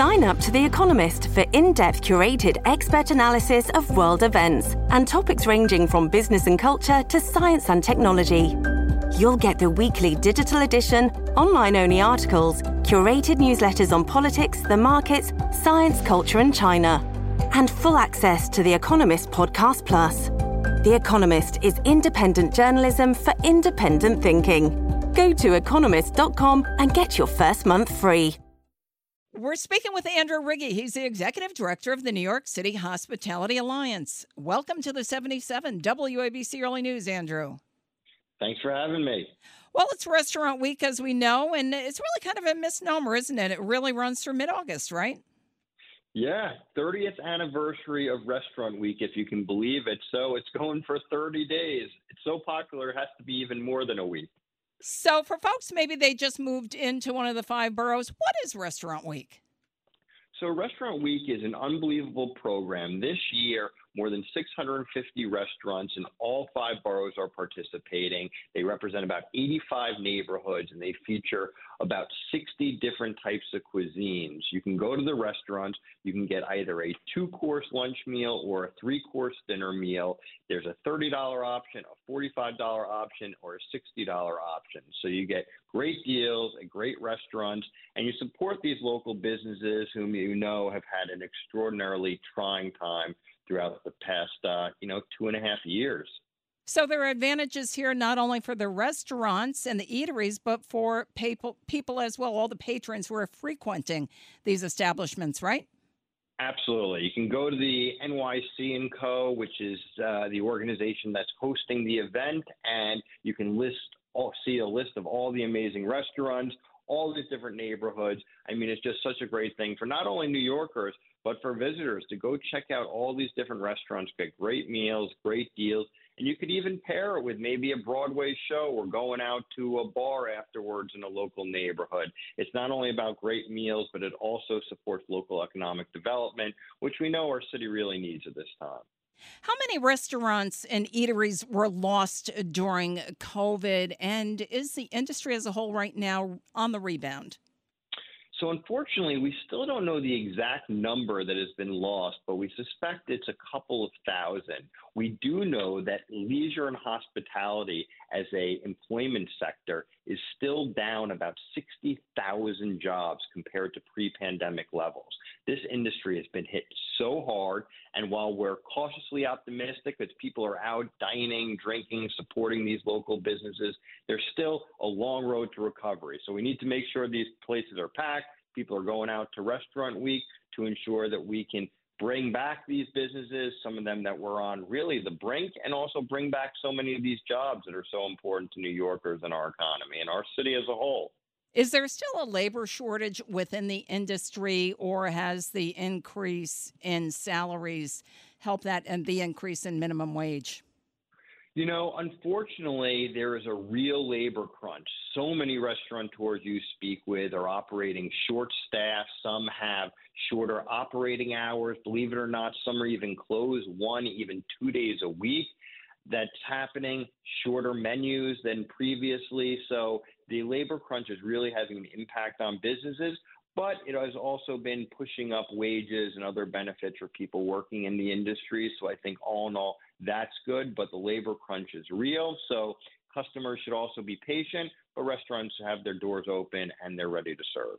Sign up to The Economist for in-depth curated expert analysis of world events and topics ranging from business and culture to science and technology. You'll get the weekly digital edition, online-only articles, curated newsletters on politics, the markets, science, culture and China, and full access to The Economist Podcast Plus. The Economist is independent journalism for independent thinking. Go to economist.com and get your first month free. We're speaking with Andrew Riggi. He's the executive director of the New York City Hospitality Alliance. Welcome to the 77 WABC Early News, Andrew. Thanks for having me. Well, it's Restaurant Week, as we know, and it's really kind of a misnomer, isn't it? It really runs through mid-August, right? Yeah, 30th anniversary of Restaurant Week, if you can believe it. So it's going for 30 days. It's so popular, it has to be even more than a week. So for folks, maybe they just moved into one of the 5 boroughs. What is Restaurant Week? So Restaurant Week is an unbelievable program. This year, more than 650 restaurants in all 5 boroughs are participating. They represent about 85 neighborhoods, and they feature about 60 different types of cuisines. You can go to the restaurants. You can get either a 2-course lunch meal or a 3-course dinner meal. There's a $30 option, a $45 option, or a $60 option. So you get great deals at great restaurants, and you support these local businesses whom you know have had an extraordinarily trying time throughout the past, 2.5 years. So there are advantages here not only for the restaurants and the eateries, but for people as well, all the patrons who are frequenting these establishments, right? Absolutely. You can go to the NYC & Co., which is the organization that's hosting the event, and you can see a list of all the amazing restaurants, all these different neighborhoods. I mean, it's just such a great thing for not only New Yorkers, but for visitors to go check out all these different restaurants, get great meals, great deals, and you could even pair it with maybe a Broadway show or going out to a bar afterwards in a local neighborhood. It's not only about great meals, but it also supports local economic development, which we know our city really needs at this time. How many restaurants and eateries were lost during COVID, and is the industry as a whole right now on the rebound? So unfortunately, we still don't know the exact number that has been lost, but we suspect it's a couple of thousand. We do know that leisure and hospitality as a employment sector is still down about 60,000 jobs compared to pre-pandemic levels. This industry has been hit so hard, and while we're cautiously optimistic that people are out dining, drinking, supporting these local businesses, there's still a long road to recovery. So we need to make sure these places are packed. People are going out to Restaurant Week to ensure that we can bring back these businesses, some of them that were on really the brink, and also bring back so many of these jobs that are so important to New Yorkers and our economy and our city as a whole. Is there still a labor shortage within the industry, or has the increase in salaries helped that and the increase in minimum wage? You know, unfortunately, there is a real labor crunch. So many restaurateurs you speak with are operating short staff. Some have shorter operating hours. Believe it or not, some are even closed 1, even 2 days a week. That's happening, shorter menus than previously. So the labor crunch is really having an impact on businesses, but it has also been pushing up wages and other benefits for people working in the industry. So I think all in all, that's good, but the labor crunch is real. So customers should also be patient, but restaurants have their doors open and they're ready to serve.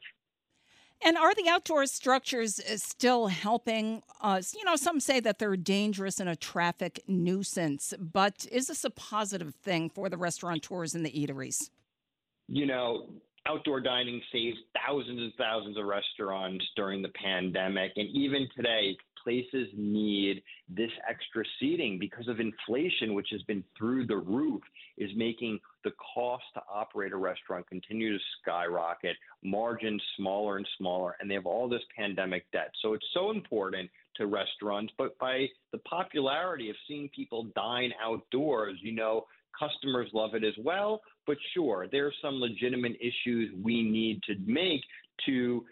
And are the outdoor structures still helping us? You know, some say that they're dangerous and a traffic nuisance, but is this a positive thing for the restaurateurs and the eateries? You know, outdoor dining saved thousands and thousands of restaurants during the pandemic. And even today, places need this extra seating because of inflation, which has been through the roof, is making the cost to operate a restaurant continue to skyrocket, margins smaller and smaller, and they have all this pandemic debt. So it's so important to restaurants, but by the popularity of seeing people dine outdoors, you know, customers love it as well. But sure, there are some legitimate issues we need to make to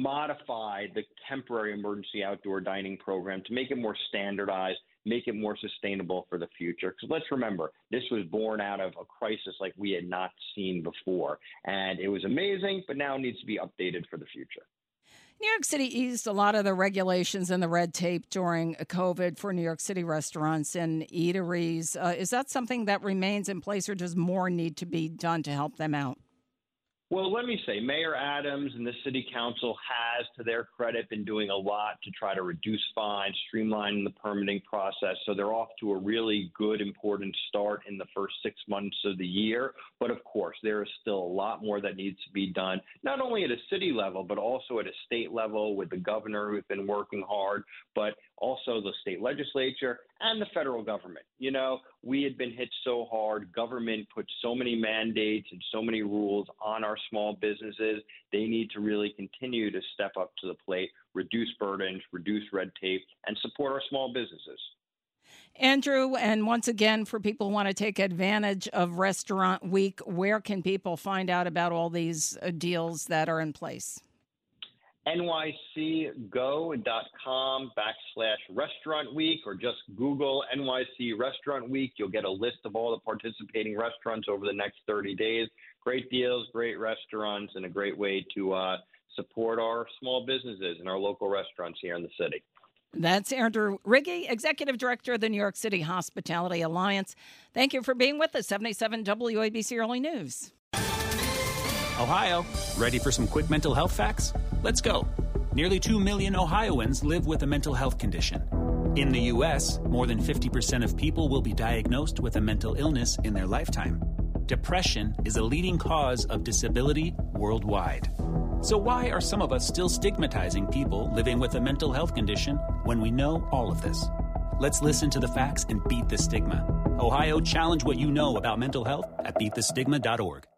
modify the temporary emergency outdoor dining program to make it more standardized, make it more sustainable for the future. Because let's remember, this was born out of a crisis like we had not seen before. And it was amazing, but now it needs to be updated for the future. New York City eased a lot of the regulations and the red tape during COVID for New York City restaurants and eateries. Is that something that remains in place, or does more need to be done to help them out? Well, let me say, Mayor Adams and the City Council has, to their credit, been doing a lot to try to reduce fines, streamline the permitting process. So they're off to a really good, important start in the first 6 months of the year. But of course, there is still a lot more that needs to be done, not only at a city level, but also at a state level with the governor who's been working hard, but also the state legislature and the federal government. You know, we had been hit so hard. Government put so many mandates and so many rules on our small businesses. They need to really continue to step up to the plate, reduce burdens, reduce red tape, and support our small businesses. Andrew, and once again, for people who want to take advantage of Restaurant Week, where can people find out about all these deals that are in place? nycgo.com/Restaurant Week, or just Google NYC Restaurant Week. You'll get a list of all the participating restaurants over the next 30 days. Great deals, great restaurants, and a great way to support our small businesses and our local restaurants here in the city. That's Andrew Riggi, Executive Director of the New York City Hospitality Alliance. Thank you for being with us. 77 WABC Early News. Ohio, ready for some quick mental health facts? Let's go. Nearly 2 million Ohioans live with a mental health condition. In the U.S., more than 50% of people will be diagnosed with a mental illness in their lifetime. Depression is a leading cause of disability worldwide. So why are some of us still stigmatizing people living with a mental health condition when we know all of this? Let's listen to the facts and beat the stigma. Ohio, challenge what you know about mental health at beatthestigma.org.